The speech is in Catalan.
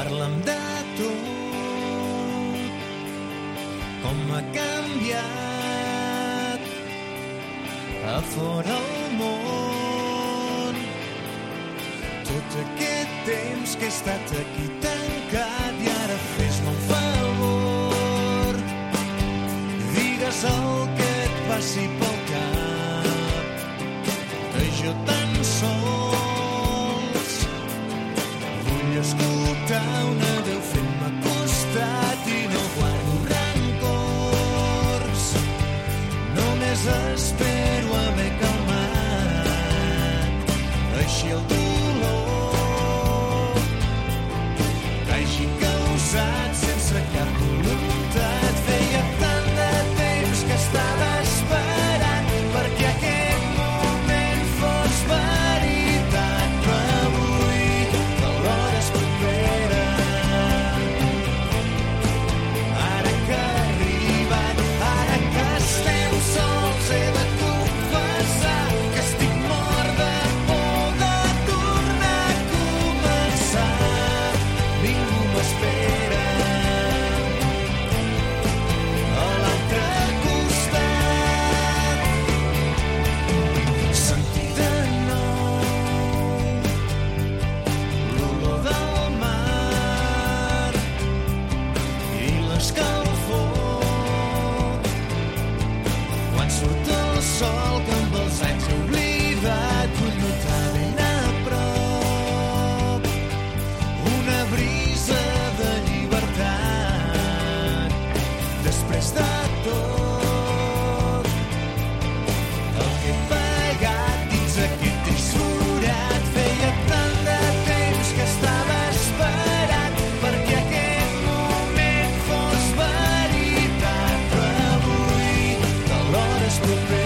Parla'm de tot, com ha canviat a fora el món. Tot aquest temps que he estat aquí tancat i ara fes-me un favor. Digues el que et passi pel cap, que jo tan sols vull escoltar una veu fent-me costat i no guardo rancors. Només espero haver calmat així el dolor que hagi causat sense cap voluntat. Feia tant de temps que estava esperant perquè aquest moment fos veritat, però avui que l'hora és propera. Ara que ha arribat, ara que estem sols, he de confessar que estic mort de por de tornar a començar. Ningú m'espera a l'altre costat. Sentir de nou l'olor del mar i l'escalfor quan surt el sol que amb els anys he oblidat. Vull notar ben a prop una brisa de llibertat. Després de tot el que he pagat dins aquest trist forat, feia tant de temps que estava esperant perquè aquest moment fos veritat, però avui que l'hora és propera.